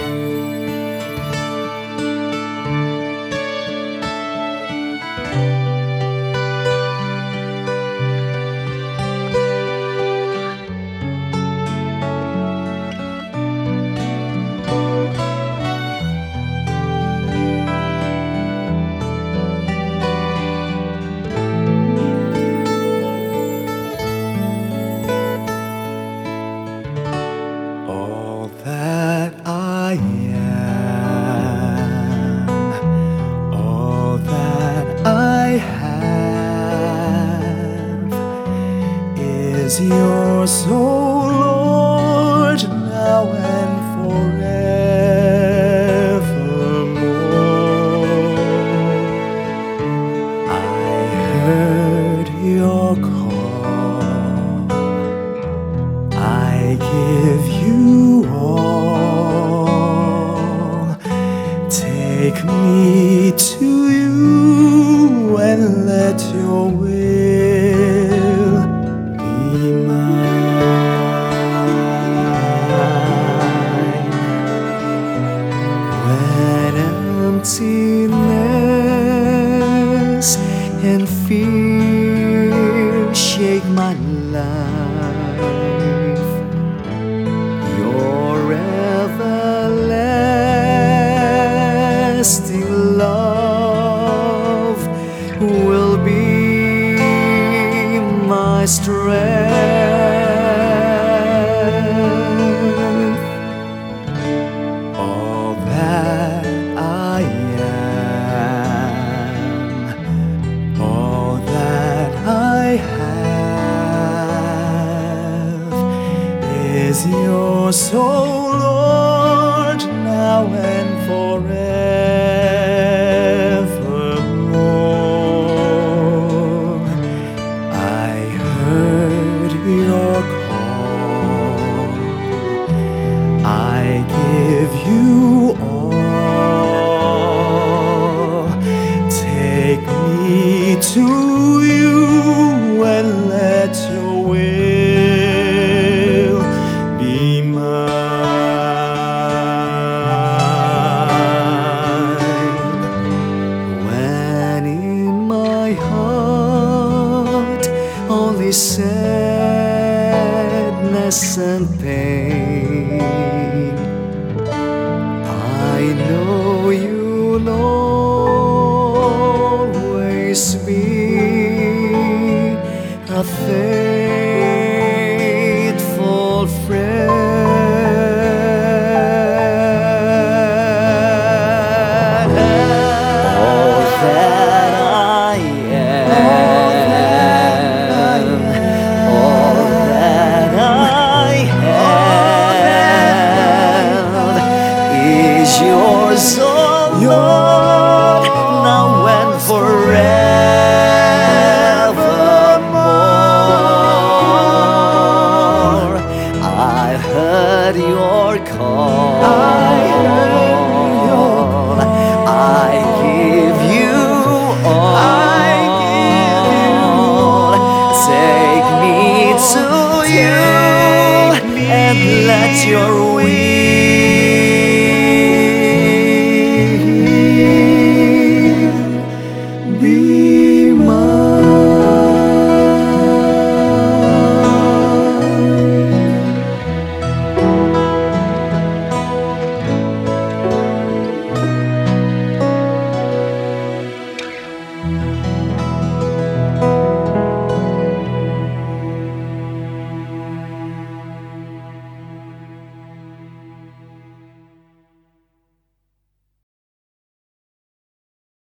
All that I am, all that I have is yours, O Lord, now and forevermore. I heard your call, I give you all. Take me to you and let your will be mine. When emptiness and fear shake my life, your everlasting love will be my strength. All that I am, all that I have is yours, O Lord, now and forevermore. I heard your call, I give you all. Take me to you and let your will be mine. When in my heart only sadness and pain, I know you'll always be a faithful friend. All that I am, all that I have is yours, oh Lord, now and forevermore. I heard your call, I give you all. Take me to you and let your will